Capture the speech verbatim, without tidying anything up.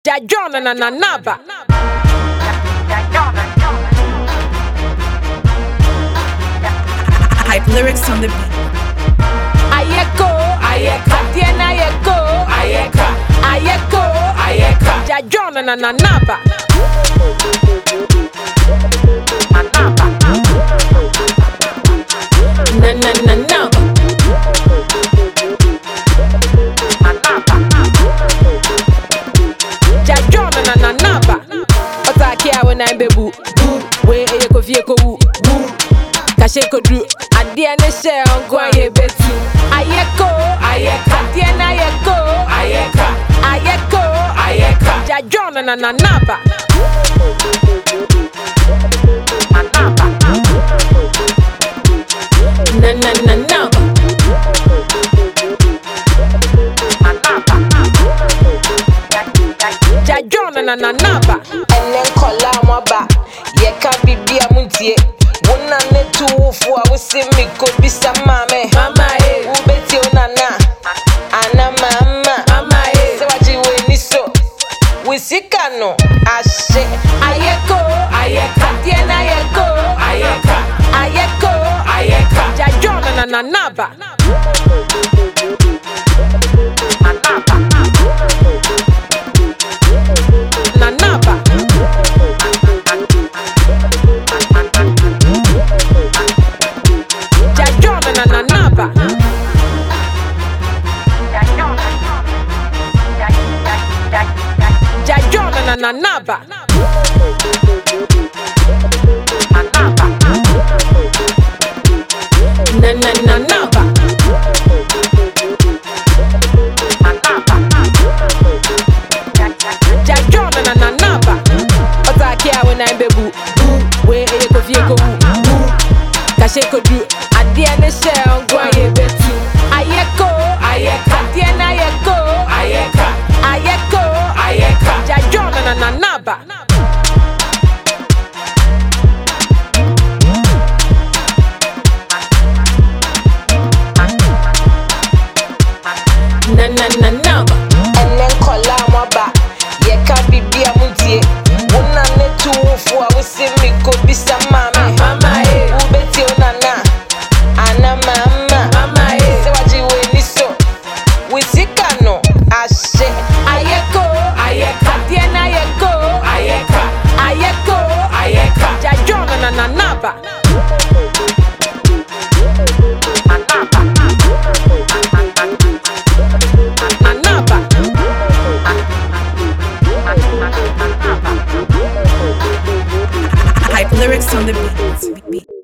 John and Naba. Hype lyrics on the beat. Ayeko, ayeka, tiena ayeko, ayeka, ayeko, ayeka. John and Naba. Na na na na. John and Naba. Otakia when I'm bebu. Where you go fie ko wu. Kashe ko dru. Adie ne share on kwa ye betu. Ayeko, ayeka. Adie na ayeko, ayeka. Ayeko, ayeka. John and Naba. Na na na na. John and Naba. And then call Maba. Ye can't be be a muntie. One and the two for I will see me could be some mame. Mama, eh. Who bet you nana? Anna mama. Mama, eh. So what you win is so. We see cano. I say. Ayeko, ayeka. Tiena ayeko, ayeka. Ayeko, ayeka. John and Naba. Naba. John and Naba. John and Naba. Na na na Naba. John and Naba. Otakia when I'm bebu. Where you go fie ko wu. Kashe ko dru. Adie ne share on kwa ye betu. Ayeko, ayeka. Adie na ayeko, ayeka. Ayeko, ayeka. John and Naba. Na na na Naba. And then call Maba. Ye can't be be a muntie. One and the two for I will see me could be some mame. Mama, eh. Who bet you nana? Anna mama. Mama, eh. So what you win is so. We see cano. I say. Ayeko, ayeka. Tiena ayeko, ayeka. Ayeko, ayeka. John and Naba. Naba. Hype lyrics on the beat.